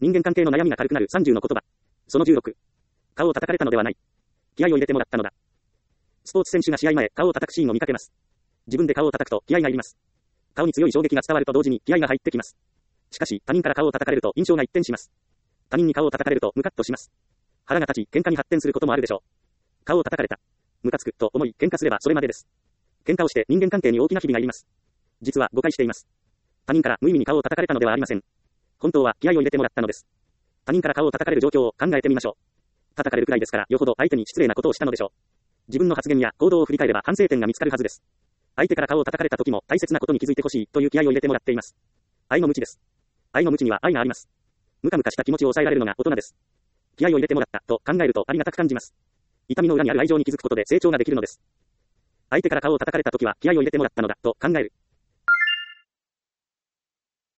人間関係の悩みが軽くなる30の言葉。その16。顔を叩かれたのではない。気合を入れてもらったのだ。スポーツ選手が試合前、顔を叩くシーンを見かけます。自分で顔を叩くと気合がいります。顔に強い衝撃が伝わると同時に気合が入ってきます。しかし、他人から顔を叩かれると印象が一転します。他人に顔を叩かれるとムカッとします。腹が立ち、喧嘩に発展することもあるでしょう。顔を叩かれた。ムカつくと思い喧嘩すればそれまでです。喧嘩をして人間関係に大きな日々がいります。実は誤解しています。他人から無意味に顔を叩かれたのではありません。本当は気合を入れてもらったのです。他人から顔を叩かれる状況を考えてみましょう。叩かれるくらいですから、よほど相手に失礼なことをしたのでしょう。自分の発言や行動を振り返れば反省点が見つかるはずです。相手から顔を叩かれた時も大切なことに気づいてほしいという気合を入れてもらっています。愛の無知です。愛の無知には愛があります。ムカムカした気持ちを抑えられるのが大人です。気合を入れてもらったと考えるとありがたく感じます。痛みの裏にある愛情に気づくことで成長ができるのです。相手から顔を叩かれた時は気合を入れてもらったのだと考える。